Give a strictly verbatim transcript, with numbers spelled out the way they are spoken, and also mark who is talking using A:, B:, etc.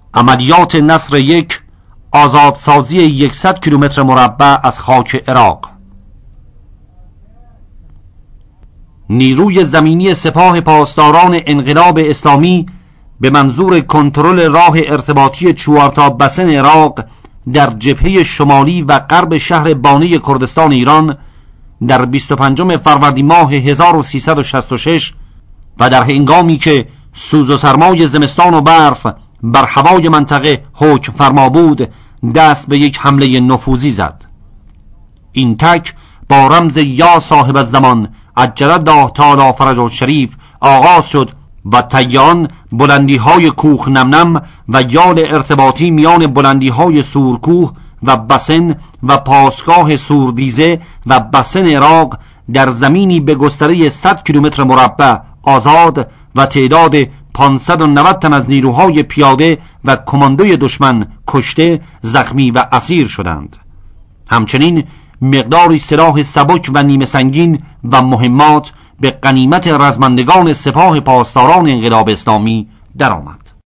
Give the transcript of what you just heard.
A: عملیات نصر یک، آزادسازی صد کیلومتر مربع از خاک عراق. نیروی زمینی سپاه پاسداران انقلاب اسلامی به منظور کنترل راه ارتباطی چوارتا بسن عراق در جبهه شمالی و غرب شهر بانه کردستان ایران در بیست و پنجم فروردین ماه هزار و سیصد و شصت و شش و در هنگامی که سوز و سرمای زمستان و برف بر هوای منطقه حکم فرما بود، دست به یک حمله نفوذی زد. این تک با رمز یا صاحب الزمان عجل الله تعالی فرجه الشریف آغاز شد و طیان بلندی های کوه نمنم و یال ارتباطی میان بلندی های سورکوه و بسن و پاسگاه سوردیزه و بسن عراق در زمینی به گستره صد کیلومتر مربع آزاد و تعداد پانصد و نود تن از نیروهای پیاده و کماندوی دشمن کشته، زخمی و اسیر شدند. همچنین مقداری سلاح سبک و نیمه سنگین و مهمات به غنیمت رزمندگان سپاه پاسداران انقلاب اسلامی درآمد.